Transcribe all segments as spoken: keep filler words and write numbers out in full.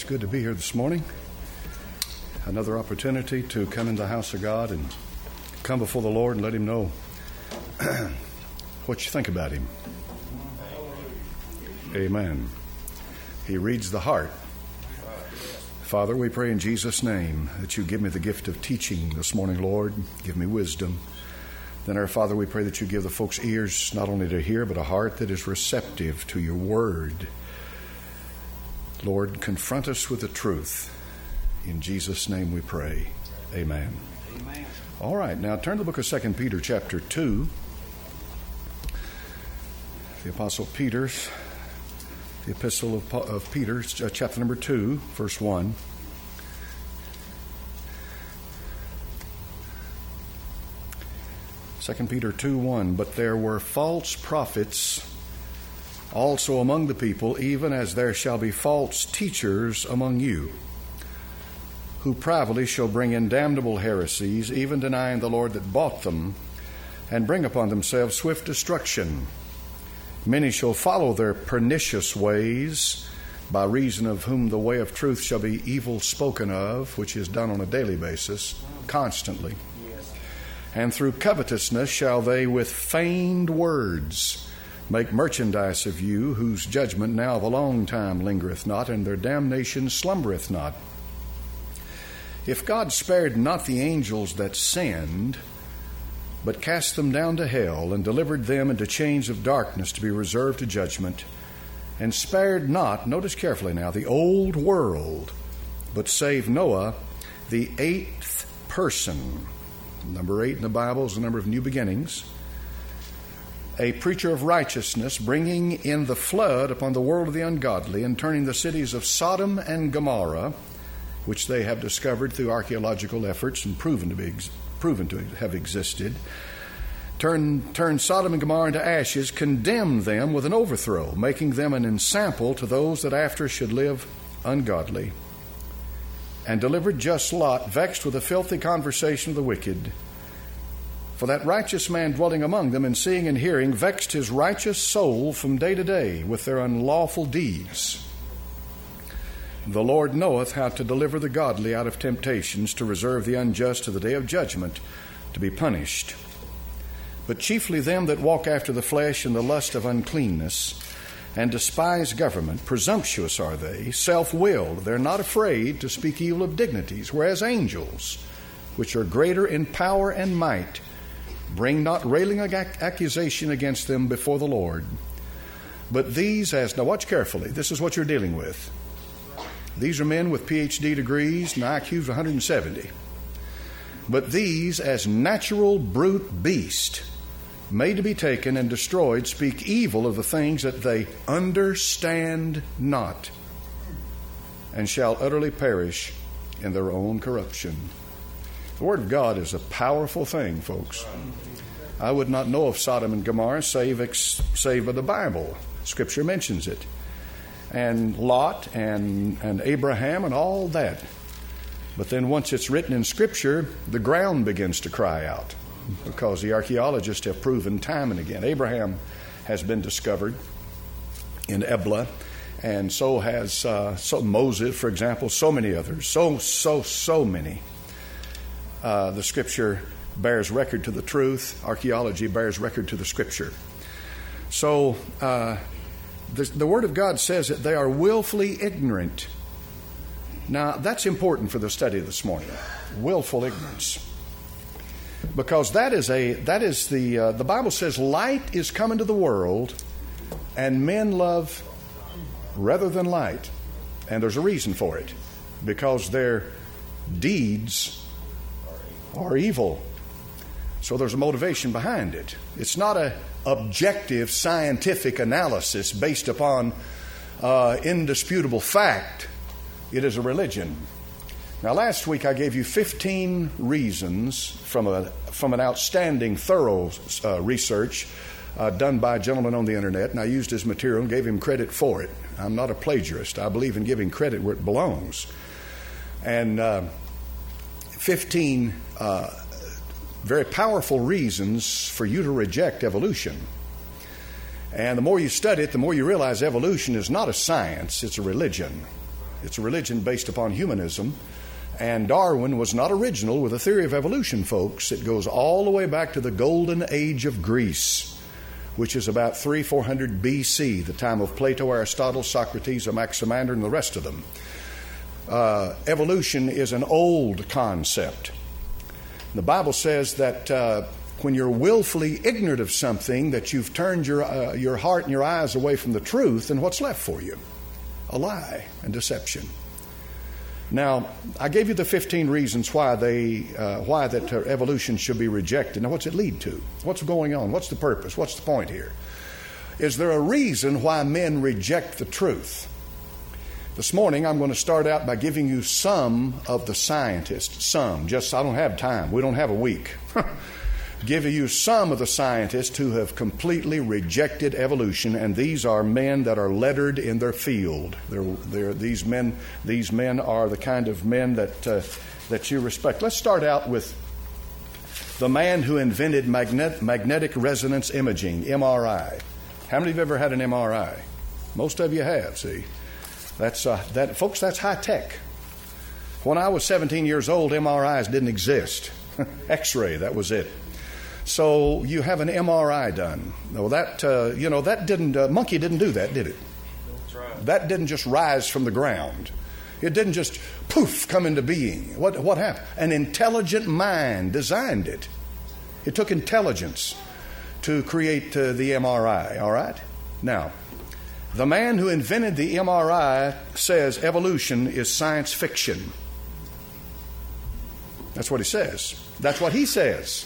good to be here this morning. Another opportunity to come into the house of God and come before the Lord and let Him know what you think about Him. Amen. He reads the heart. Father, we pray in Jesus' name that you give me the gift of teaching this morning, Lord. Give me wisdom. Then, our Father, we pray that you give the folks ears not only to hear, but a heart that is receptive to your word. Lord, confront us with the truth. In Jesus' name we pray. Amen. Amen. All right, now turn to the book of Second Peter chapter two. The Apostle Peter's, the Epistle of, of Peter, uh, chapter number two, verse one. Second Peter two one, but there were false prophets also among the people, even as there shall be false teachers among you, who privately shall bring in damnable heresies, even denying the Lord that bought them, and bring upon themselves swift destruction. Many shall follow their pernicious ways, by reason of whom the way of truth shall be evil spoken of, which is done on a daily basis, constantly. Yes. And through covetousness shall they with feigned words make merchandise of you, whose judgment now of a long time lingereth not, and their damnation slumbereth not. If God spared not the angels that sinned, but cast them down to hell, and delivered them into chains of darkness to be reserved to judgment, and spared not, notice carefully now, the old world, but saved Noah, the eighth person. Number eight in the Bible is the number of new beginnings. A preacher of righteousness, bringing in the flood upon the world of the ungodly, and turning the cities of Sodom and Gomorrah, which they have discovered through archaeological efforts and proven to be proven to have existed, turn, turn Sodom and Gomorrah into ashes, condemned them with an overthrow, making them an ensample to those that after should live ungodly, and delivered just Lot, vexed with the filthy conversation of the wicked. For that righteous man dwelling among them, and seeing and hearing, vexed his righteous soul from day to day with their unlawful deeds. The Lord knoweth how to deliver the godly out of temptations, to reserve the unjust to the day of judgment, to be punished. But chiefly them that walk after the flesh in the lust of uncleanness, and despise government, presumptuous are they, self-willed. They're not afraid to speak evil of dignities, whereas angels, which are greater in power and might, bring not railing accusation against them before the Lord. But these as, now watch carefully, this is what you're dealing with. These are men with P H D degrees and I Qs one hundred seventy. But these as natural brute beast, made to be taken and destroyed, speak evil of the things that they understand not, and shall utterly perish in their own corruption. The Word of God is a powerful thing, folks. I would not know of Sodom and Gomorrah save, ex, save by the Bible. Scripture mentions it. And Lot and, and Abraham and all that. But then once it's written in Scripture, the ground begins to cry out, because the archaeologists have proven time and again. Abraham has been discovered in Ebla, and so has uh, so Moses, for example, so many others, so, so, so many. Uh, the Scripture bears record to the truth. Archaeology bears record to the Scripture. So uh, the, the Word of God says that they are willfully ignorant. Now, that's important for the study this morning, willful ignorance. Because that is a that is the uh, the Bible says light is come into the world, and men love rather than light. And there's a reason for it, because their deeds are evil. So there's a motivation behind it. It's not a objective scientific analysis based upon uh, indisputable fact. It is a religion. Now, last week I gave you fifteen reasons from a from an outstanding, thorough uh, research uh, done by a gentleman on the internet, and I used his material and gave him credit for it. I'm not a plagiarist. I believe in giving credit where it belongs. And uh, fifteen uh, very powerful reasons for you to reject evolution. And the more you study it, the more you realize evolution is not a science, it's a religion. It's a religion based upon humanism. And Darwin was not original with a theory of evolution, folks. It goes all the way back to the golden age of Greece, which is about three, four hundred B C, the time of Plato, Aristotle, Socrates, Anaximander, and the rest of them. Uh, evolution is an old concept. The Bible says that uh, when you're willfully ignorant of something, that you've turned your uh, your heart and your eyes away from the truth, then what's left for you? A lie and deception. Now, I gave you the fifteen reasons why they uh, why that uh, evolution should be rejected. Now, what's it lead to? What's going on? What's the purpose? What's the point here? Is there a reason why men reject the truth? This morning, I'm going to start out by giving you some of the scientists. Some. Just, I don't have time. We don't have a week. Give you some of the scientists who have completely rejected evolution, and these are men that are lettered in their field. They're, they're, these men, these men are the kind of men that uh, that you respect. Let's start out with the man who invented magnet, magnetic resonance imaging, M R I. How many of you have ever had an M R I? Most of you have. See, that's uh, that, folks. That's high tech. When I was seventeen years old, M R Is didn't exist. X-ray, that was it. So you have an M R I done. Well, that uh, you know that didn't uh, monkey didn't do that, did it? That's right. That didn't just rise from the ground. It didn't just poof come into being. What what happened? An intelligent mind designed it. It took intelligence to create uh, the M R I. All right. Now, the man who invented the M R I says evolution is science fiction. That's what he says. That's what he says.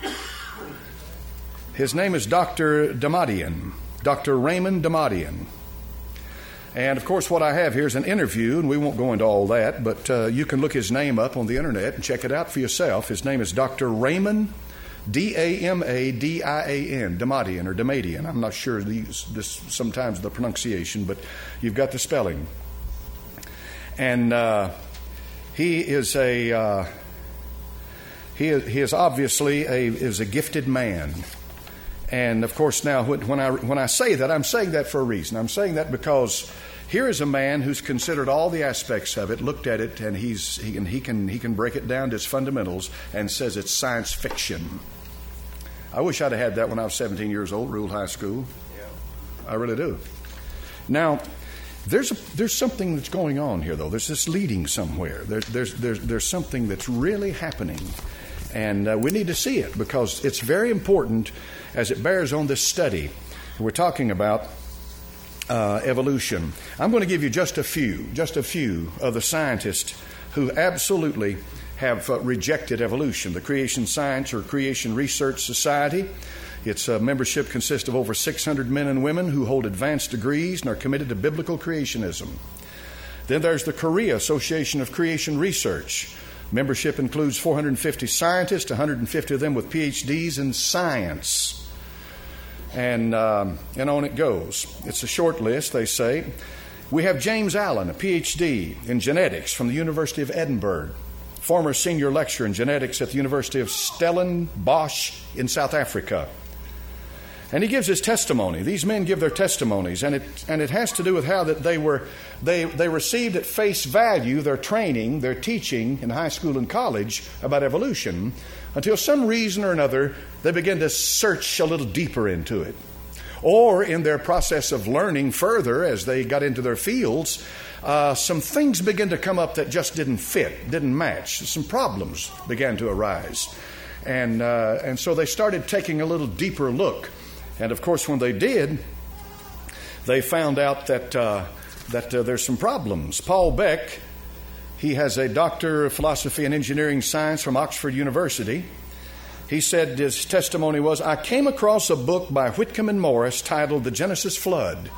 His name is Doctor Damadian, Doctor Raymond Damadian. And, of course, what I have here is an interview, and we won't go into all that, but uh, you can look his name up on the Internet and check it out for yourself. His name is Doctor Raymond, D A M A D I A N, Damadian or Damadian. I'm not sure these, this sometimes the pronunciation, but you've got the spelling. And uh, he is a uh, he is, he is obviously a is a gifted man. And, of course, now when I, when I say that, I'm saying that for a reason. I'm saying that because here is a man who's considered all the aspects of it, looked at it, and he's, he, can, he, can, he can break it down to its fundamentals and says it's science fiction. I wish I'd have had that when I was seventeen years old, Rule High School. Yeah. I really do. Now, there's, a, there's something that's going on here, though. There's this leading somewhere. There, there's, there's, there's something that's really happening. And uh, we need to see it because it's very important as it bears on this study. We're talking about uh, evolution. I'm going to give you just a few, just a few of the scientists who absolutely have uh, rejected evolution. The Creation Science or Creation Research Society, its uh, membership consists of over six hundred men and women who hold advanced degrees and are committed to biblical creationism. Then there's the Korea Association of Creation Research. Membership includes four hundred fifty scientists, one hundred fifty of them with P H Ds in science. And, um, and on it goes. It's a short list, they say. We have James Allen, a P H D in genetics from the University of Edinburgh, former senior lecturer in genetics at the University of Stellenbosch in South Africa. And he gives his testimony. These men give their testimonies, and it and it has to do with how that they were they they received at face value their training, their teaching in high school and college about evolution, until some reason or another they began to search a little deeper into it. Or in their process of learning further as they got into their fields, uh, some things began to come up that just didn't fit, didn't match. Some problems began to arise. And uh, and so they started taking a little deeper look. And, of course, when they did, they found out that uh, that uh, there's some problems. Paul Beck, he has a doctor of philosophy and engineering science from Oxford University. He said his testimony was, I came across a book by Whitcomb and Morris titled The Genesis Flood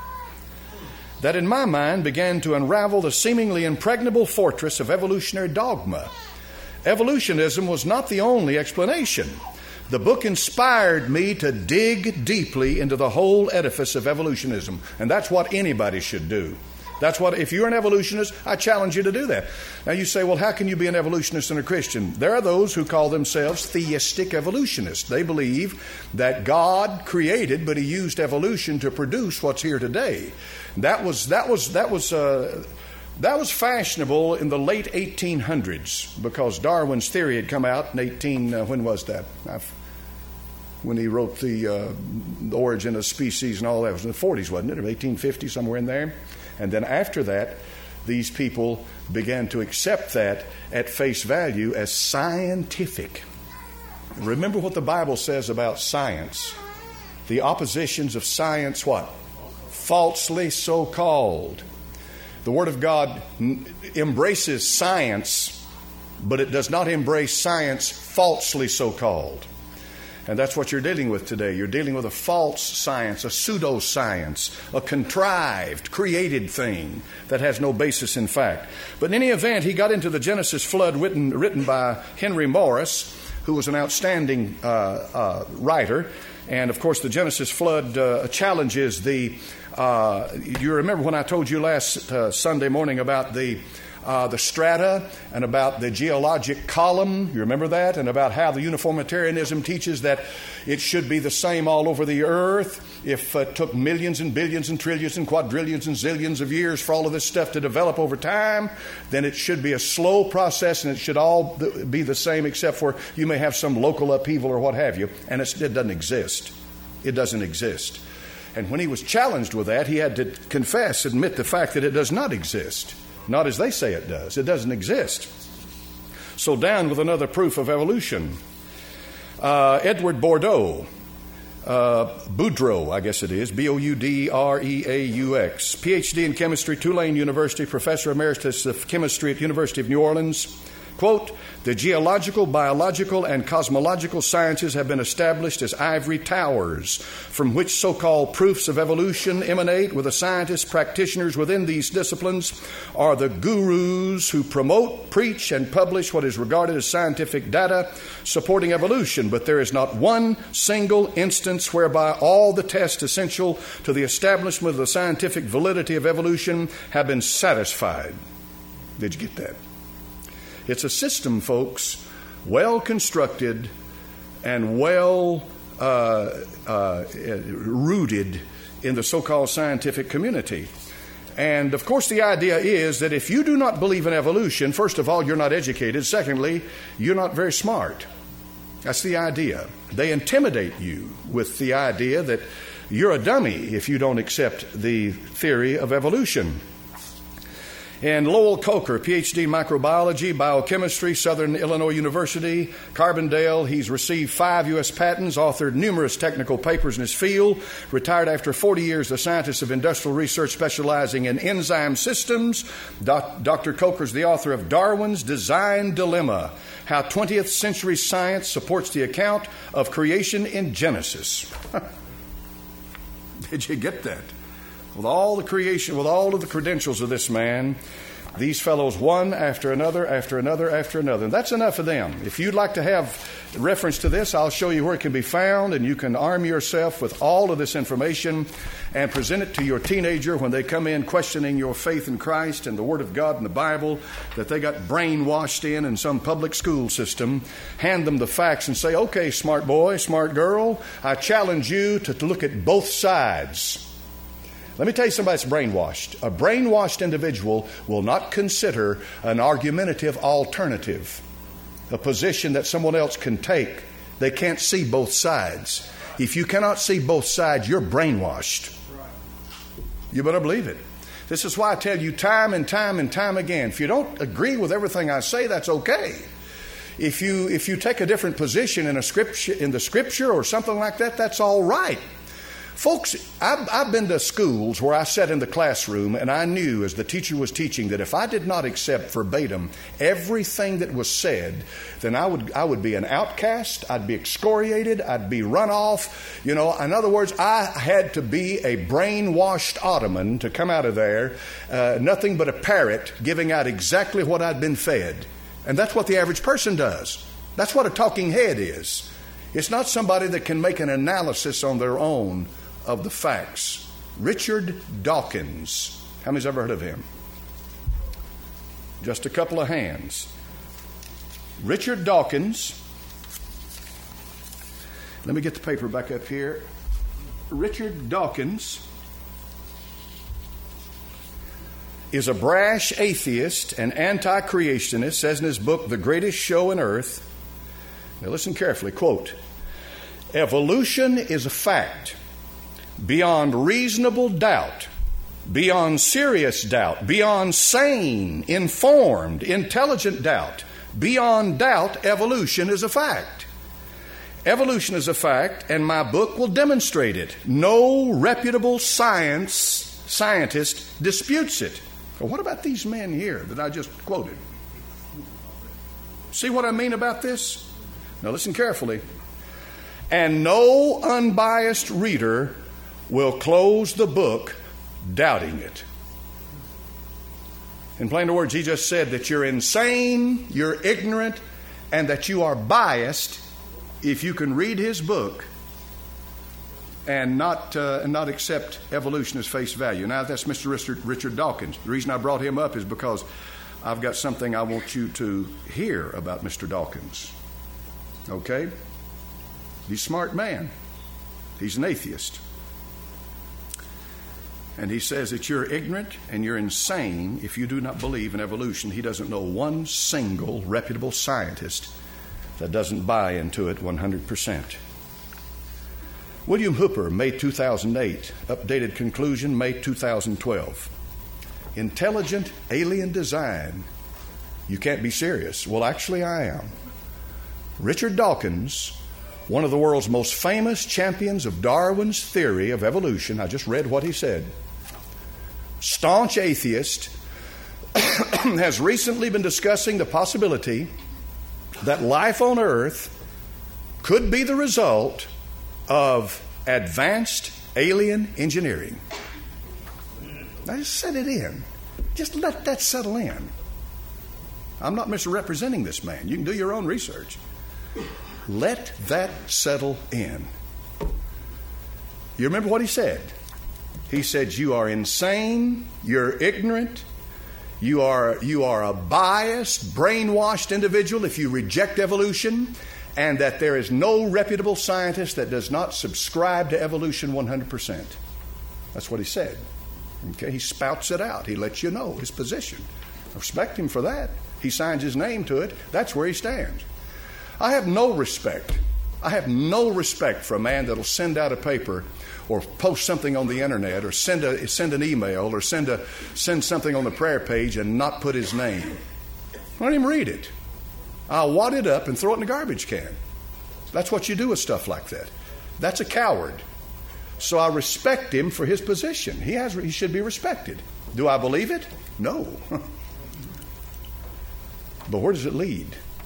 that in my mind began to unravel the seemingly impregnable fortress of evolutionary dogma. Evolutionism was not the only explanation. The book inspired me to dig deeply into the whole edifice of evolutionism. And that's what anybody should do. That's what, if you're an evolutionist, I challenge you to do that. Now you say, well, how can you be an evolutionist and a Christian? There are those who call themselves theistic evolutionists. They believe that God created, but he used evolution to produce what's here today. That was, that was, that was, uh, That was fashionable in the late eighteen hundreds because Darwin's theory had come out in eighteen. Uh, when was that? I've, when he wrote the, uh, the Origin of Species and all that. It was in the forties, wasn't it? Or eighteen fifty, somewhere in there. And then after that, these people began to accept that at face value as scientific. Remember what the Bible says about science. The oppositions of science, what? Falsely so called. The Word of God n- embraces science, but it does not embrace science falsely so called. And that's what you're dealing with today. You're dealing with a false science, a pseudoscience, a contrived, created thing that has no basis in fact. But in any event, he got into the Genesis flood written, written by Henry Morris, who was an outstanding uh, uh, writer. And, of course, the Genesis flood uh, challenges the... Uh, you remember when I told you last uh, Sunday morning about the uh, the strata and about the geologic column? You remember that? And about how the uniformitarianism teaches that it should be the same all over the earth. If it took millions and billions and trillions and quadrillions and zillions of years for all of this stuff to develop over time, then it should be a slow process and it should all be the same except for you may have some local upheaval or what have you. And it's, it doesn't exist. It doesn't exist. And when he was challenged with that, he had to confess, admit the fact that it does not exist. Not as they say it does. It doesn't exist. So down with another proof of evolution. Uh, Edward Bordeaux, uh, Boudreaux, I guess it is, B O U D R E A U X, P H D in chemistry, Tulane University, professor emeritus of chemistry at University of New Orleans. Quote, the geological, biological, and cosmological sciences have been established as ivory towers from which so-called proofs of evolution emanate, with the scientists, practitioners within these disciplines are the gurus who promote, preach, and publish what is regarded as scientific data supporting evolution. But there is not one single instance whereby all the tests essential to the establishment of the scientific validity of evolution have been satisfied. Did you get that? It's a system, folks, well constructed and well uh, uh, rooted in the so-called scientific community. And, of course, the idea is that if you do not believe in evolution, first of all, you're not educated. Secondly, you're not very smart. That's the idea. They intimidate you with the idea that you're a dummy if you don't accept the theory of evolution. And Lowell Coker, P H D in microbiology, biochemistry, Southern Illinois University, Carbondale. He's received five U S patents, authored numerous technical papers in his field, retired after forty years, a scientist of industrial research specializing in enzyme systems. Doc, Doctor Coker is the author of Darwin's Design Dilemma, How twentieth Century Science Supports the Account of Creation in Genesis. Did you get that? With all the creation, with all of the credentials of this man, these fellows, one after another, after another, after another. And that's enough of them. If you'd like to have reference to this, I'll show you where it can be found, and you can arm yourself with all of this information and present it to your teenager when they come in questioning your faith in Christ and the Word of God and the Bible that they got brainwashed in in some public school system. Hand them the facts and say, okay, smart boy, smart girl, I challenge you to, to look at both sides. Let me tell you somebody that's brainwashed. A brainwashed individual will not consider an argumentative alternative, a position that someone else can take. They can't see both sides. If you cannot see both sides, you're brainwashed. You better believe it. This is why I tell you time and time and time again, if you don't agree with everything I say, that's okay. If you if you take a different position in a scripture, in the scripture or something like that, that's all right. Folks, I've, I've been to schools where I sat in the classroom and I knew as the teacher was teaching that if I did not accept verbatim everything that was said, then I would I would be an outcast, I'd be excoriated, I'd be run off. You know, in other words, I had to be a brainwashed ottoman to come out of there, uh, nothing but a parrot giving out exactly what I'd been fed. And that's what the average person does. That's what a talking head is. It's not somebody that can make an analysis on their own of the facts. Richard Dawkins. How many's ever heard of him? Just a couple of hands. Richard Dawkins. Let me get the paper back up here. Richard Dawkins is a brash atheist and anti-creationist, says in his book, The Greatest Show on Earth. Now listen carefully, quote, "Evolution is a fact beyond reasonable doubt, beyond serious doubt, beyond sane, informed, intelligent doubt. Beyond doubt, evolution is a fact. Evolution is a fact, and my book will demonstrate it. No reputable science scientist disputes it." Well, what about these men here that I just quoted? See what I mean about this? Now listen carefully. "And no unbiased reader will close the book doubting it." In plain words, he just said that you're insane, you're ignorant, and that you are biased if you can read his book and not uh, and not accept evolution as face value. Now, that's Mister Richard, Richard Dawkins. The reason I brought him up is because I've got something I want you to hear about Mister Dawkins. Okay? He's a smart man. He's an atheist. And he says that you're ignorant and you're insane if you do not believe in evolution. He doesn't know one single reputable scientist that doesn't buy into it one hundred percent. William Hooper, May two thousand eight, updated conclusion, May two thousand twelve. Intelligent alien design. You can't be serious. Well, actually, I am. Richard Dawkins, one of the world's most famous champions of Darwin's theory of evolution, I just read what he said, staunch atheist, has recently been discussing the possibility that life on Earth could be the result of advanced alien engineering. Now just set it in. Just let that settle in. I'm not misrepresenting this man. You can do your own research. Let that settle in. You remember what he said? He said, you are insane, you're ignorant, you are, you are a biased, brainwashed individual if you reject evolution, and that there is no reputable scientist that does not subscribe to evolution one hundred percent. That's what he said. Okay, he spouts it out. He lets you know his position. I respect him for that. He signs his name to it. That's where he stands. I have no respect. I have no respect for a man that'll send out a paper or post something on the internet or send a send an email or send a send something on the prayer page and not put his name. I don't even read it. I'll wad it up and throw it in the garbage can. That's what you do with stuff like that. That's a coward. So I respect him for his position. He has he should be respected. Do I believe it? No. But where does it lead?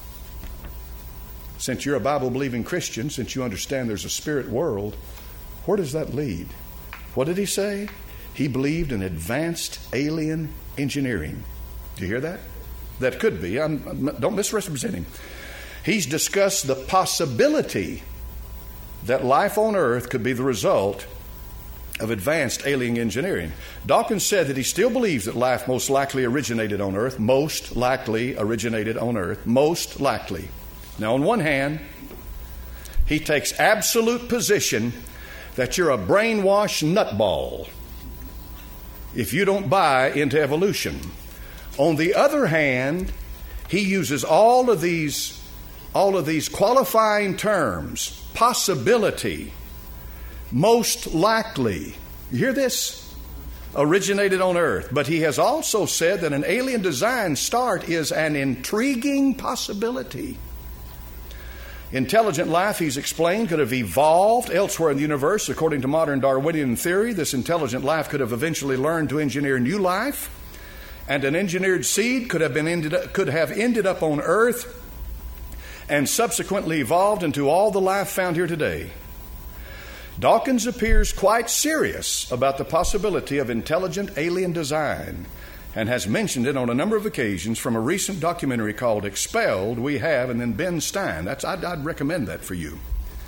Since you're a Bible-believing Christian, since you understand there's a spirit world, where does that lead? What did he say? He believed in advanced alien engineering. Do you hear that? That could be. I'm, don't misrepresent him. He's discussed the possibility that life on Earth could be the result of advanced alien engineering. Dawkins said that he still believes that life most likely originated on Earth. Most likely originated on Earth. Most likely. Now, on one hand, he takes absolute position that you're a brainwashed nutball if you don't buy into evolution. On the other hand, he uses all of these, all of these qualifying terms: possibility, most likely. You hear this? Originated on Earth. But he has also said that an alien design start is an intriguing possibility. Intelligent life, he's explained, could have evolved elsewhere in the universe. According to modern Darwinian theory, this intelligent life could have eventually learned to engineer new life, and an engineered seed could have been ended up, could have ended up on Earth and subsequently evolved into all the life found here today. Dawkins appears quite serious about the possibility of intelligent alien design and has mentioned it on a number of occasions. From a recent documentary called Expelled, we have, and then Ben Stein. That's I'd, I'd recommend that for you.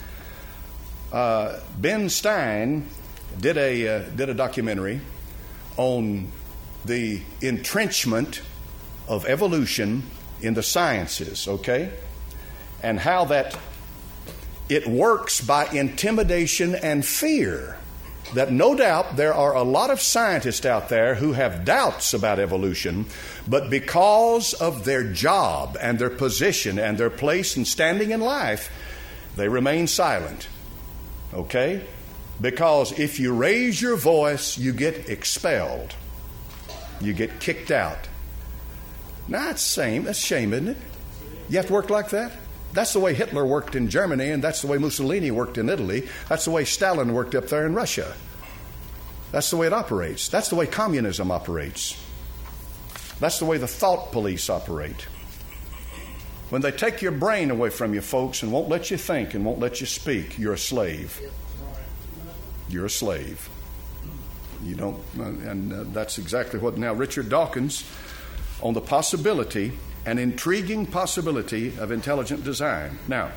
Uh, Ben Stein did a uh, did a documentary on the entrenchment of evolution in the sciences, okay, and how that it works by intimidation and fear. that no doubt there are a lot of scientists out there who have doubts about evolution, but because of their job and their position and their place and standing in life, they remain silent. Okay? Because if you raise your voice, you get expelled. You get kicked out. Now, that's shame. That's shame, isn't it? You have to work like that? That's the way Hitler worked in Germany, and that's the way Mussolini worked in Italy. That's the way Stalin worked up there in Russia. That's the way it operates. That's the way communism operates. That's the way the thought police operate. When they take your brain away from you, folks, and won't let you think and won't let you speak, you're a slave. You're a slave. You don't, and uh, that's exactly what. Now, Richard Dawkins, on the possibility, an intriguing possibility of intelligent design. Now,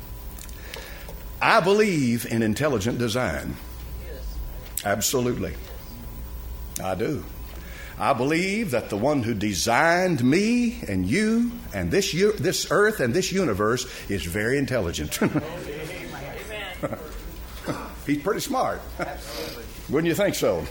I believe in intelligent design. Absolutely. I do. I believe that the one who designed me and you and this u- this earth and this universe is very intelligent. He's pretty smart. Wouldn't you think so?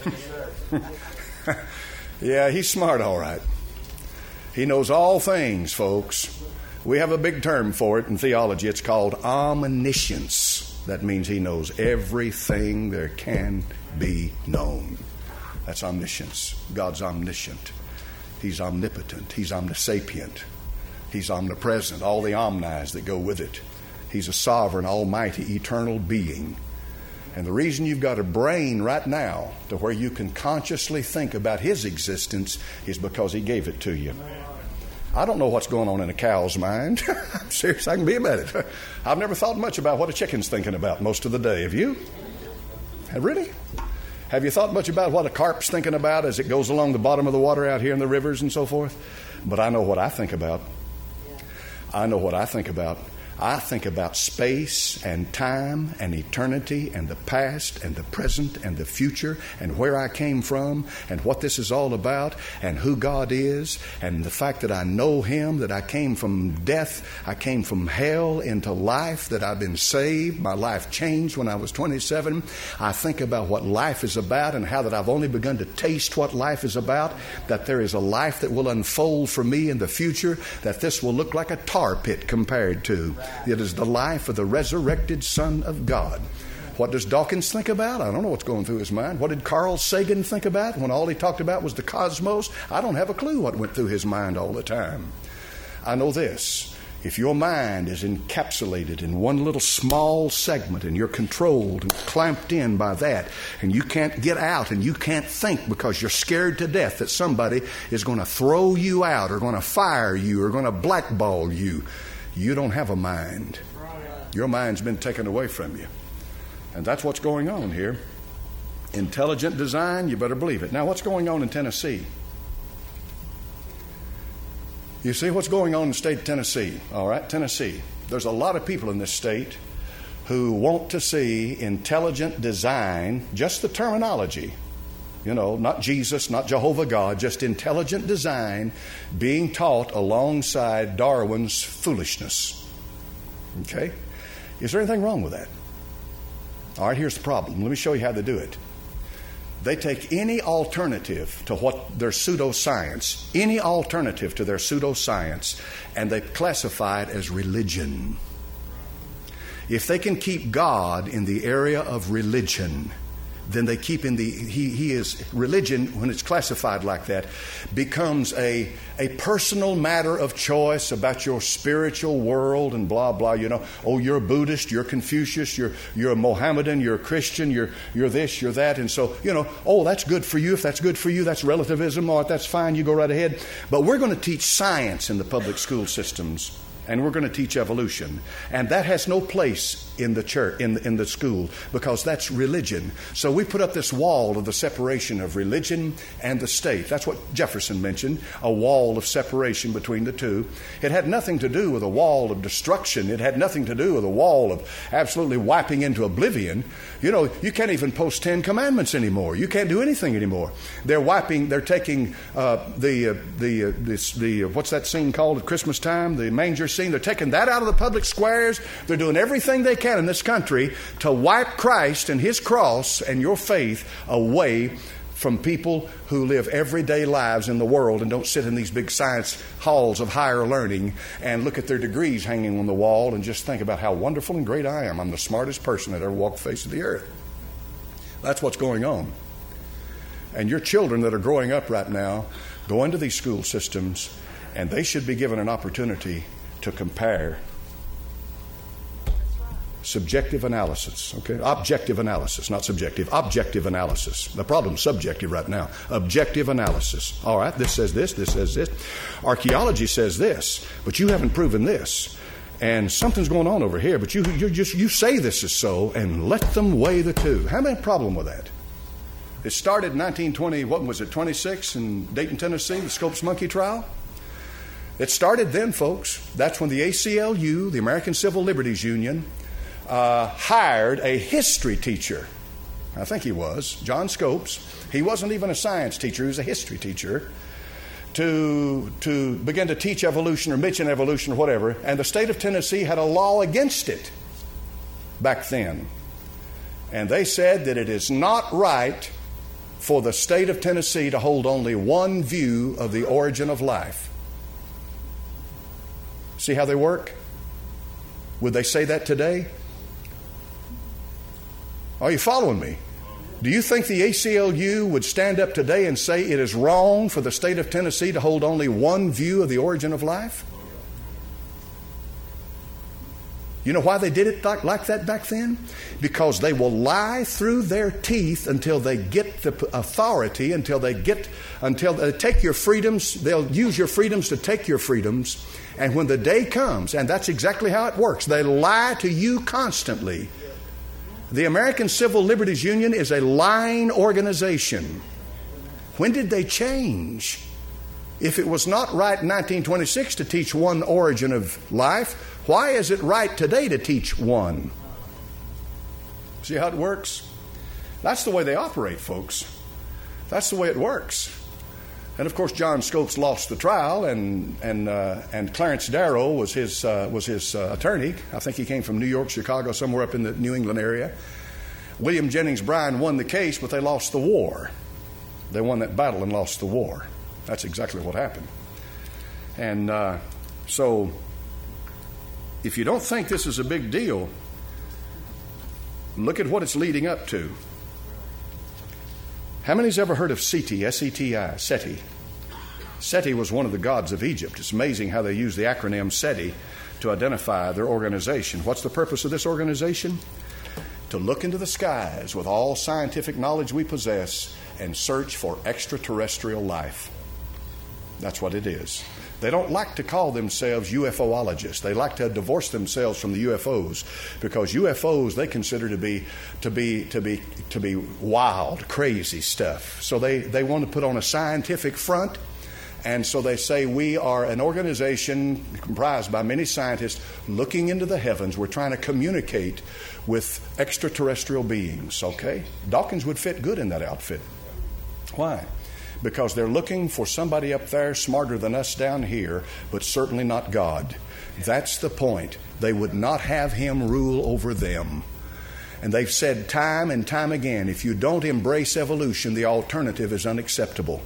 Yeah, he's smart, all right. He knows all things, folks. We have a big term for it in theology. It's called omniscience. That means he knows everything there can be known. That's omniscience. God's omniscient. He's omnipotent. He's omnisapient. He's omnipresent. All the omnis that go with it. He's a sovereign, almighty, eternal being. And the reason you've got a brain right now to where you can consciously think about his existence is because he gave it to you. I don't know what's going on in a cow's mind. I'm serious. I can be about it. I've never thought much about what a chicken's thinking about most of the day. Have you? Really? Have you thought much about what a carp's thinking about as it goes along the bottom of the water out here in the rivers and so forth? But I know what I think about. I know what I think about. I think about space and time and eternity and the past and the present and the future and where I came from and what this is all about and who God is and the fact that I know Him, that I came from death, I came from hell into life, that I've been saved, my life changed when I was twenty-seven. I think about what life is about and how that I've only begun to taste what life is about, that there is a life that will unfold for me in the future, that this will look like a tar pit compared to. It is the life of the resurrected Son of God. What does Dawkins think about? I don't know what's going through his mind. What did Carl Sagan think about when all he talked about was the cosmos? I don't have a clue what went through his mind all the time. I know this. If your mind is encapsulated in one little small segment and you're controlled and clamped in by that and you can't get out and you can't think because you're scared to death that somebody is going to throw you out or going to fire you or going to blackball you, you don't have a mind. Your mind's been taken away from you. And that's what's going on here. Intelligent design, you better believe it. Now, what's going on in Tennessee? You see what's going on in the state of Tennessee, all right? Tennessee. There's a lot of people in this state who want to see intelligent design, just the terminology, you know, not Jesus, not Jehovah God, just intelligent design being taught alongside Darwin's foolishness. Okay? Is there anything wrong with that? All right, here's the problem. Let me show you how they do it. They take any alternative to what their pseudoscience, any alternative to their pseudoscience, and they classify it as religion. If they can keep God in the area of religion, then they keep in the, he, he is, religion, when it's classified like that, becomes a, a personal matter of choice about your spiritual world and blah, blah, you know. Oh, you're a Buddhist, you're Confucius, you're, you're a Mohammedan, you're a Christian, you're, you're this, you're that. And so, you know, oh, that's good for you. If that's good for you, that's relativism. Or that's fine, you go right ahead. But we're going to teach science in the public school systems. And we're going to teach evolution. And that has no place in the church, in the, in the school, because that's religion. So we put up this wall of the separation of religion and the state. That's what Jefferson mentioned, a wall of separation between the two. It had nothing to do with a wall of destruction. It had nothing to do with a wall of absolutely wiping into oblivion. You know, you can't even post Ten Commandments anymore. You can't do anything anymore. They're wiping, they're taking uh, the, uh, the, uh, this, the, uh, what's that scene called at Christmas time? The manger scene. They're taking that out of the public squares. They're doing everything they can can in this country to wipe Christ and His cross and your faith away from people who live everyday lives in the world and don't sit in these big science halls of higher learning and look at their degrees hanging on the wall and just think about how wonderful and great I am. I'm the smartest person that ever walked the face of the earth. That's what's going on. And your children that are growing up right now go into these school systems, and they should be given an opportunity to compare subjective analysis, okay? Objective analysis, not subjective. Objective analysis. The problem's subjective right now. Objective analysis. All right, this says this, this says this. Archaeology says this, but you haven't proven this. And something's going on over here, but you you just you say this is so, and let them weigh the two. Have any problem with that? It started in nineteen twenty, what was it, twenty-six in Dayton, Tennessee, the Scopes Monkey trial. It started then, folks. That's when the A C L U, the American Civil Liberties Union, Uh, hired a history teacher. I think he was, John Scopes. He wasn't even a science teacher, he was a history teacher, to, to begin to teach evolution or mention evolution or whatever. And the state of Tennessee had a law against it back then. And they said that it is not right for the state of Tennessee to hold only one view of the origin of life. See how they work? Would they say that today? Are you following me? Do you think the A C L U would stand up today and say it is wrong for the state of Tennessee to hold only one view of the origin of life? You know why they did it like, like that back then? Because they will lie through their teeth until they get the authority, until they get, until they take your freedoms. They'll use your freedoms to take your freedoms. And when the day comes, and that's exactly how it works, they lie to you constantly. The American Civil Liberties Union is a lying organization. When did they change? If it was not right in nineteen twenty-six to teach one origin of life, why is it right today to teach one? See how it works? That's the way they operate, folks. That's the way it works. And of course, John Scopes lost the trial, and and uh, and Clarence Darrow was his uh, was his uh, attorney. I think he came from New York, Chicago, somewhere up in the New England area. William Jennings Bryan won the case, but they lost the war. They won that battle and lost the war. That's exactly what happened. And uh, so, if you don't think this is a big deal, look at what it's leading up to. How many's ever heard of SETI, S E T I, SETI? SETI was one of the gods of Egypt. It's amazing how they use the acronym SETI to identify their organization. What's the purpose of this organization? To look into the skies with all scientific knowledge we possess and search for extraterrestrial life. That's what it is. They don't like to call themselves UFOologists. They like to divorce themselves from the U F Os, because U F Os they consider to be to be to be to be wild, crazy stuff. So they, they want to put on a scientific front, and so they say we are an organization comprised by many scientists looking into the heavens. We're trying to communicate with extraterrestrial beings. Okay? Dawkins would fit good in that outfit. Why? Because they're looking for somebody up there smarter than us down here, but certainly not God. That's the point. They would not have Him rule over them. And they've said time and time again, if you don't embrace evolution, the alternative is unacceptable.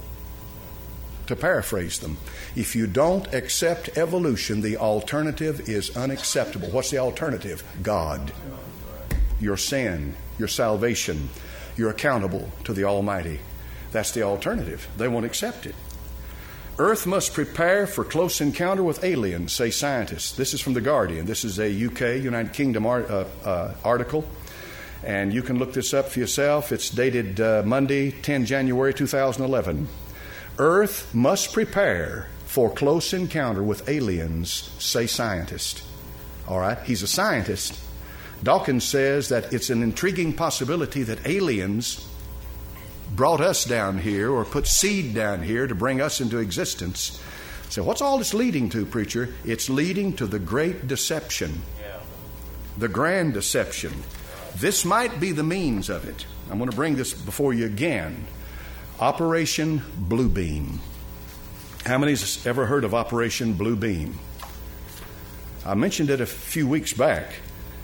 To paraphrase them, if you don't accept evolution, the alternative is unacceptable. What's the alternative? God. Your sin, your salvation. You're accountable to the Almighty. That's the alternative. They won't accept it. Earth must prepare for close encounter with aliens, say scientists. This is from The Guardian. This is a U K, United Kingdom art, uh, uh, article. And you can look this up for yourself. It's dated uh, Monday, the tenth of January, two thousand eleven. Earth must prepare for close encounter with aliens, say scientists. All right? He's a scientist. Dawkins says that it's an intriguing possibility that aliens brought us down here or put seed down here to bring us into existence. So what's all this leading to, preacher? It's leading to the great deception, yeah. The grand deception. This might be the means of it. I'm going to bring this before you again. Operation Bluebeam. How many's ever heard of Operation Bluebeam? I mentioned it a few weeks back.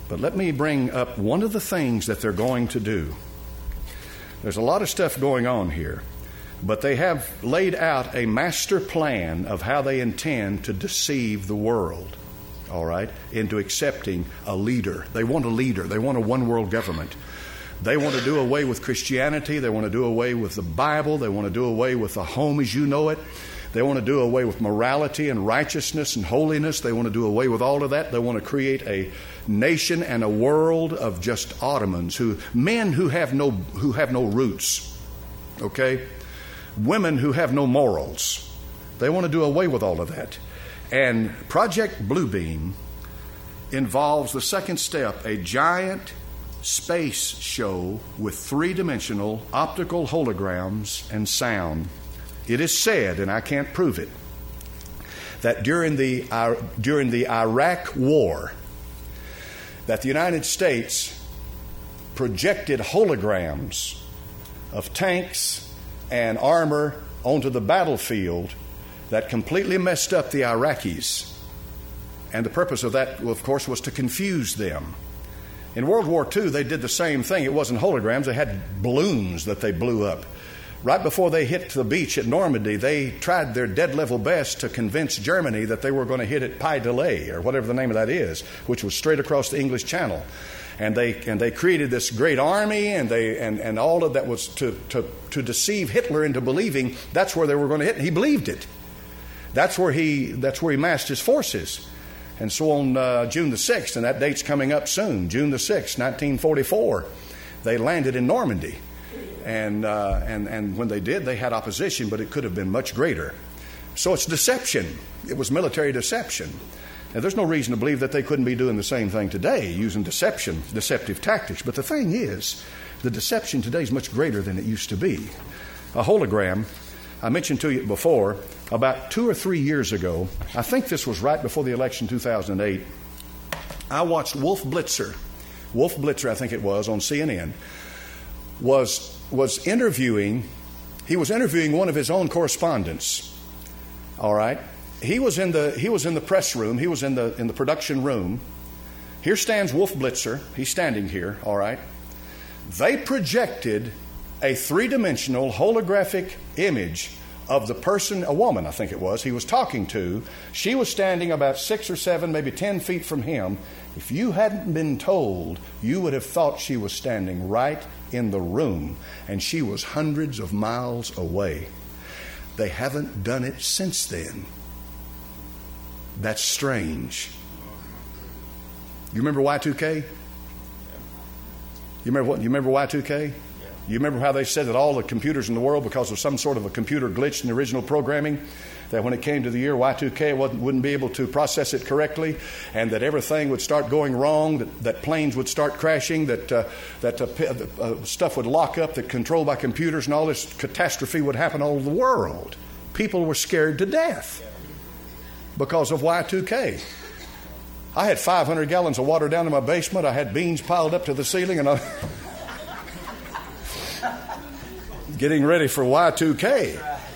But let me bring up one of the things that they're going to do. There's a lot of stuff going on here, but they have laid out a master plan of how they intend to deceive the world, all right, into accepting a leader. They want a leader. They want a one-world government. They want to do away with Christianity. They want to do away with the Bible. They want to do away with the home as you know it. They want to do away with morality and righteousness and holiness. They want to do away with all of that. They want to create a nation and a world of just Ottomans, who men who have no who have no roots, okay? Women who have no morals. They want to do away with all of that. And Project Bluebeam involves the second step, a giant space show with three-dimensional optical holograms and sound. It is said, and I can't prove it, that during the uh, during the Iraq War, that the United States projected holograms of tanks and armor onto the battlefield that completely messed up the Iraqis. And the purpose of that, of course, was to confuse them. In World War Two, they did the same thing. It wasn't holograms. They had balloons that they blew up. Right before they hit the beach at Normandy, they tried their dead-level best to convince Germany that they were going to hit at Pas de l'Est, or whatever the name of that is, which was straight across the English Channel. And they and they created this great army, and they and, and all of that was to, to, to deceive Hitler into believing that's where they were going to hit. And he believed it. That's where he that's where he massed his forces. And so on uh, June the sixth, and that date's coming up soon, June the sixth, nineteen forty-four, they landed in Normandy. And, uh, and and when they did, they had opposition, but it could have been much greater. So it's deception. It was military deception. And there's no reason to believe that they couldn't be doing the same thing today, using deception, deceptive tactics. But the thing is, the deception today is much greater than it used to be. A hologram, I mentioned to you before, about two or three years ago, I think this was right before the election two thousand eight, I watched Wolf Blitzer. Wolf Blitzer, I think it was, on C N N, was was interviewing, he was interviewing one of his own correspondents. All right. He was in the he was in the press room, he was in the in the production room. Here stands Wolf Blitzer. He's standing here, all right. They projected a three-dimensional holographic image of the person, a woman, I think it was, he was talking to. She was standing about six or seven, maybe ten feet from him. If you hadn't been told, you would have thought she was standing right in the room, and she was hundreds of miles away. They haven't done it since then. That's strange. You remember Y two K? You remember what? You remember Y two K? You remember how they said that all the computers in the world, because of some sort of a computer glitch in the original programming, that when it came to the year Y two K, it wasn't, wouldn't be able to process it correctly, and that everything would start going wrong, that, that planes would start crashing, that uh, that uh, uh, stuff would lock up, that controlled by computers, and all this catastrophe would happen all over the world. People were scared to death because of Y two K. I had five hundred gallons of water down in my basement. I had beans piled up to the ceiling, and I getting ready for Y two K.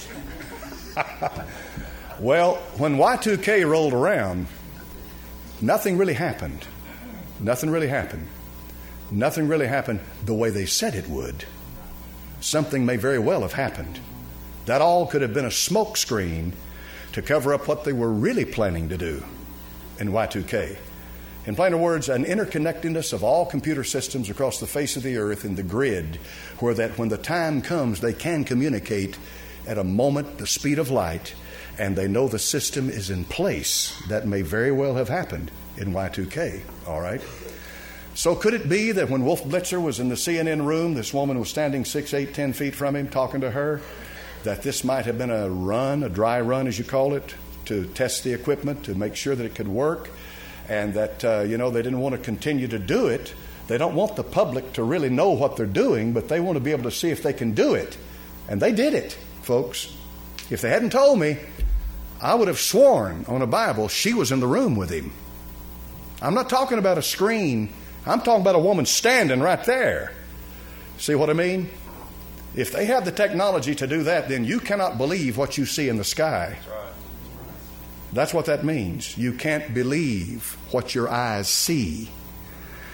Well, when Y two K rolled around, nothing really happened. Nothing really happened. Nothing really happened the way they said it would. Something may very well have happened. That all could have been a smoke screen to cover up what they were really planning to do in Y two K. In plainer words, an interconnectedness of all computer systems across the face of the earth in the grid, where that when the time comes, they can communicate at a moment the speed of light, and they know the system is in place. That may very well have happened in Y two K, all right? So could it be that when Wolf Blitzer was in the C N N room, this woman was standing six, eight, ten feet from him talking to her, that this might have been a run, a dry run as you call it, to test the equipment, to make sure that it could work, and that, uh, you know, they didn't want to continue to do it. They don't want the public to really know what they're doing, but they want to be able to see if they can do it. And they did it, folks. If they hadn't told me, I would have sworn on a Bible she was in the room with him. I'm not talking about a screen. I'm talking about a woman standing right there. See what I mean? If they have the technology to do that, then you cannot believe what you see in the sky. That's right. That's what that means. You can't believe what your eyes see.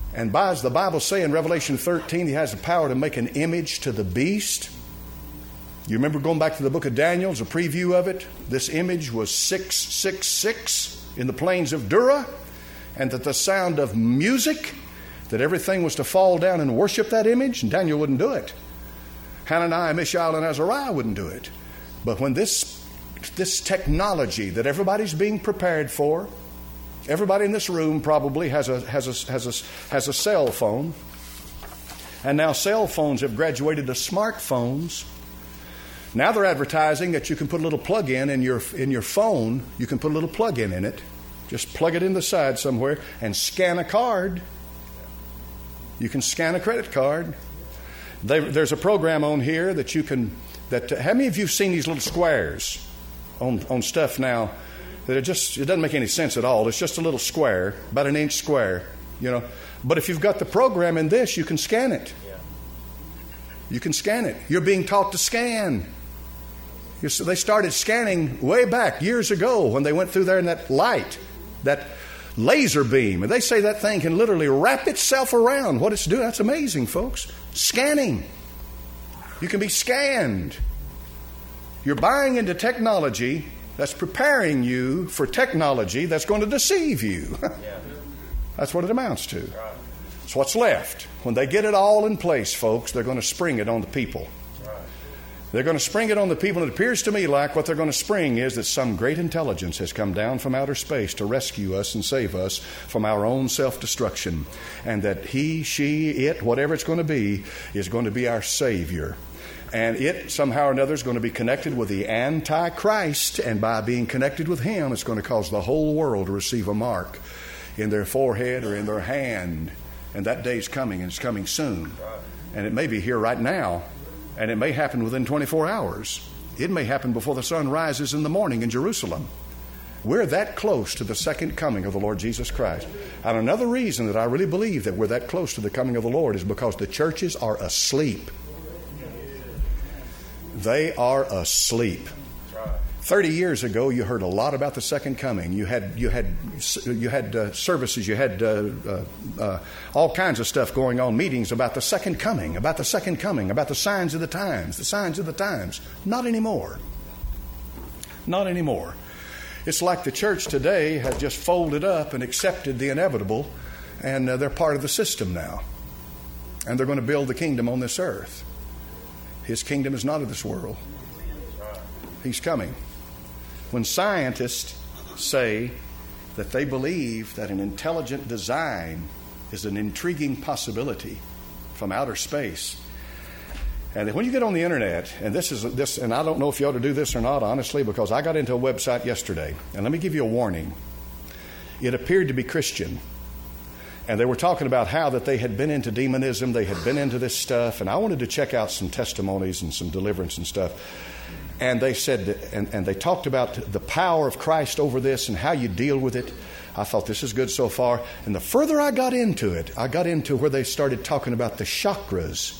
And by, as the Bible says in Revelation thirteen, he has the power to make an image to the beast. You remember going back to the book of Daniel, as a preview of it? This image was six six six in the plains of Dura, and that the sound of music, that everything was to fall down and worship that image, and Daniel wouldn't do it. Hananiah, Mishael, and Azariah wouldn't do it. But when this, this technology that everybody's being prepared for, everybody in this room probably has a, has a, has a, has a cell phone, and now cell phones have graduated to smartphones. Now they're advertising that you can put a little plug-in in your in your phone. You can put a little plug-in in it. Just plug it in the side somewhere and scan a card. You can scan a credit card. They, there's a program on here that you can. That uh, how many of you have seen these little squares on on stuff now? That it just it doesn't make any sense at all. It's just a little square, about an inch square, you know. But if you've got the program in this, you can scan it. You can scan it. You're being taught to scan. You see, they started scanning way back years ago when they went through there in that light, that laser beam. And they say that thing can literally wrap itself around what it's doing. That's amazing, folks. Scanning. You can be scanned. You're buying into technology that's preparing you for technology that's going to deceive you. That's what it amounts to. It's what's left. When they get it all in place, folks, they're going to spring it on the people. They're going to spring it on the people. And it appears to me like what they're going to spring is that some great intelligence has come down from outer space to rescue us and save us from our own self-destruction. And that he, she, it, whatever it's going to be, is going to be our Savior. And it, somehow or another, is going to be connected with the Antichrist. And by being connected with him, it's going to cause the whole world to receive a mark in their forehead or in their hand. And that day's coming, and it's coming soon. And it may be here right now. And it may happen within twenty-four hours. It may happen before the sun rises in the morning in Jerusalem. We're that close to the second coming of the Lord Jesus Christ. And another reason that I really believe that we're that close to the coming of the Lord is because the churches are asleep. They are asleep. Thirty years ago, you heard a lot about the second coming. You had you had you had uh, services. You had uh, uh, uh, all kinds of stuff going on. Meetings about the second coming, about the second coming, about the signs of the times, the signs of the times. Not anymore. Not anymore. It's like the church today has just folded up and accepted the inevitable, and uh, they're part of the system now. And they're going to build the kingdom on this earth. His kingdom is not of this world. He's coming. When scientists say that they believe that an intelligent design is an intriguing possibility from outer space, and when you get on the internet, and this is this, and I don't know if you ought to do this or not, honestly, because I got into a website yesterday, and let me give you a warning. It appeared to be Christian, and they were talking about how that they had been into demonism, they had been into this stuff, and I wanted to check out some testimonies and some deliverance and stuff. And they said, that, and, and they talked about the power of Christ over this and how you deal with it. I thought this is good so far. And the further I got into it, I got into where they started talking about the chakras.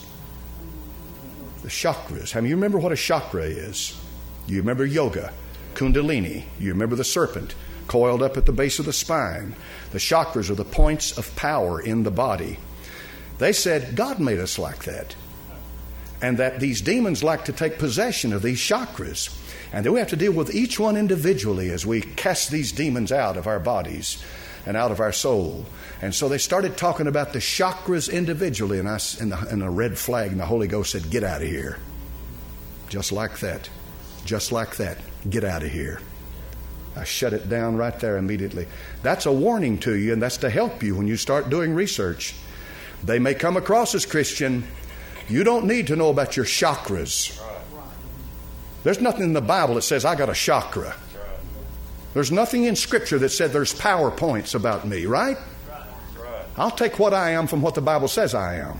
The chakras. How many of you remember what a chakra is? You remember yoga, kundalini. You remember the serpent coiled up at the base of the spine. The chakras are the points of power in the body. They said God made us like that. And that these demons like to take possession of these chakras. And then we have to deal with each one individually as we cast these demons out of our bodies and out of our soul. And so they started talking about the chakras individually. And, I, and, the, and a red flag, and the Holy Ghost said, get out of here. Just like that. Just like that. Get out of here. I shut it down right there immediately. That's a warning to you, and that's to help you when you start doing research. They may come across as Christian. You don't need to know about your chakras. There's nothing in the Bible that says I got a chakra. There's nothing in Scripture that said there's PowerPoints about me, right? I'll take what I am from what the Bible says I am.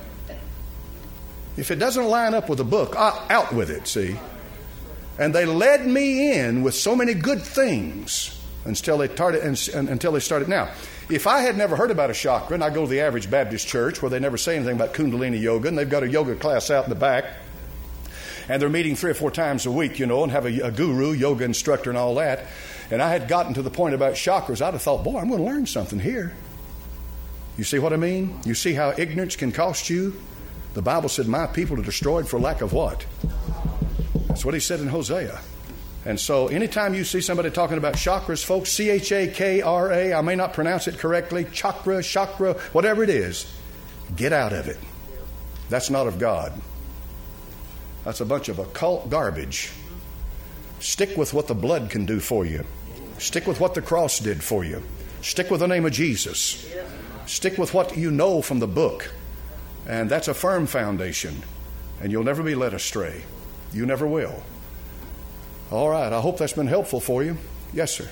If it doesn't line up with the book, out with it, see? And they led me in with so many good things until they started. Until they started. Now, if I had never heard about a chakra, and I go to the average Baptist church where they never say anything about Kundalini yoga, and they've got a yoga class out in the back, and they're meeting three or four times a week, you know, and have a, a guru, yoga instructor, and all that, and I had gotten to the point about chakras, I'd have thought, boy, I'm going to learn something here. You see what I mean? You see how ignorance can cost you? The Bible said, my people are destroyed for lack of what? That's what he said in Hosea. And so anytime you see somebody talking about chakras, folks, C H A K R A, I may not pronounce it correctly, chakra, chakra, whatever it is, get out of it. That's not of God. That's a bunch of occult garbage. Stick with what the blood can do for you. Stick with what the cross did for you. Stick with the name of Jesus. Stick with what you know from the book. And that's a firm foundation. And you'll never be led astray. You never will. All right. I hope that's been helpful for you. Yes, sir.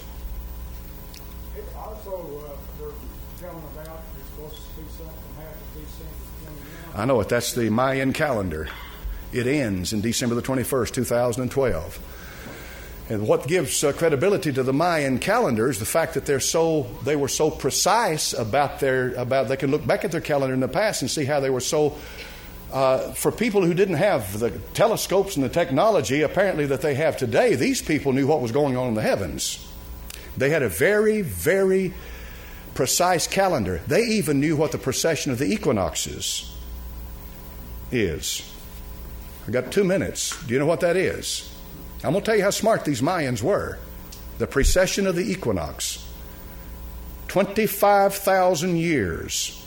Also, uh, they're telling about there's supposed to be something happen December twenty-ninth. I know it. That's the Mayan calendar. It ends in December the twenty-first, two thousand twelve. And what gives uh, credibility to the Mayan calendar is the fact that they're so they were so precise about their about they can look back at their calendar in the past and see how they were so uh, for people who didn't have the telescopes and the technology apparently that they have today. These people knew what was going on in the heavens. They had a very, very precise calendar. They even knew what the precession of the equinoxes is. I got two minutes. Do you know what that is? I'm going to tell you how smart these Mayans were. The precession of the equinox. twenty-five thousand years.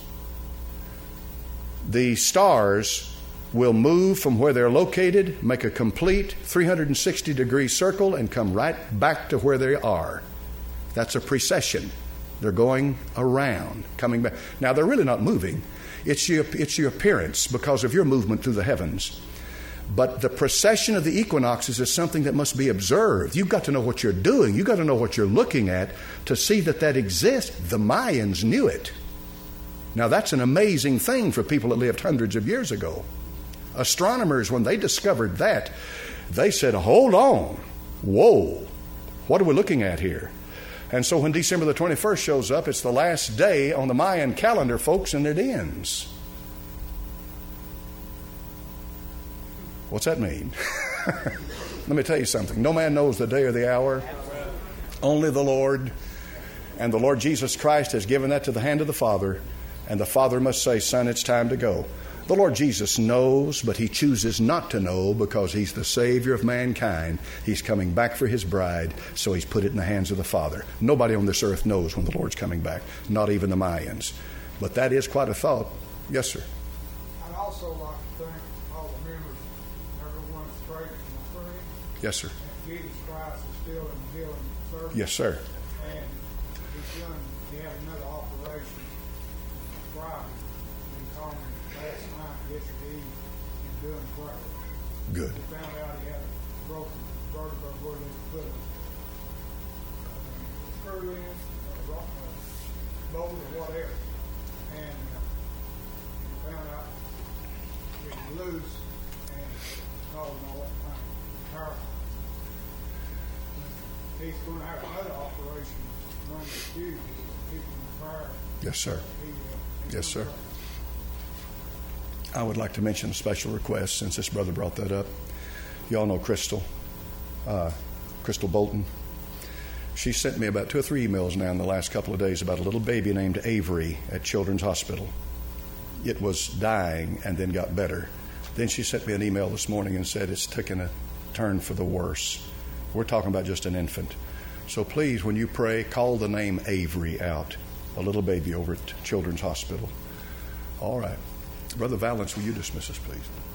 The stars will move from where they're located, make a complete three hundred sixty degree circle, and come right back to where they are. That's a precession. They're going around, coming back. Now, they're really not moving. It's your, it's your appearance because of your movement through the heavens. But the precession of the equinoxes is something that must be observed. You've got to know what you're doing. You've got to know what you're looking at to see that that exists. The Mayans knew it. Now, that's an amazing thing for people that lived hundreds of years ago. Astronomers, when they discovered that, they said, hold on. Whoa, what are we looking at here? And so when December the twenty-first shows up, it's the last day on the Mayan calendar, folks, and it ends. What's that mean? Let me tell you something. No man knows the day or the hour. Only the Lord. And the Lord Jesus Christ has given that to the hand of the Father. And the Father must say, Son, it's time to go. The Lord Jesus knows, but He chooses not to know because He's the Savior of mankind. He's coming back for His bride, so He's put it in the hands of the Father. Nobody on this earth knows when the Lord's coming back, not even the Mayans. But that is quite a thought. Yes, sir. I'd also like to thank all the members, everyone that's prayed for my friend. Yes, sir. And Jesus Christ is still in the healing service. Yes, sir. And he's done, he had another operation Friday. He called me last night, yesterday evening, and doing quite well. Good. He found out he had a broken vertebra where they put a screw in, a ro- a bolt or whatever. And uh, he found out it was loose and causing all that kind of paralysis. He's going to have another operation run the fuse, keeping the fire. Yes, sir. He, uh, he's Yes, sir. gonna- I would like to mention a special request since this brother brought that up. You all know Crystal, uh, Crystal Bolton. She sent me about two or three emails now in the last couple of days about a little baby named Avery at Children's Hospital. It was dying and then got better. Then she sent me an email this morning and said it's taken a turn for the worse. We're talking about just an infant. So please, when you pray, call the name Avery out, a little baby over at Children's Hospital. All right. Brother Valance, will you dismiss us, please?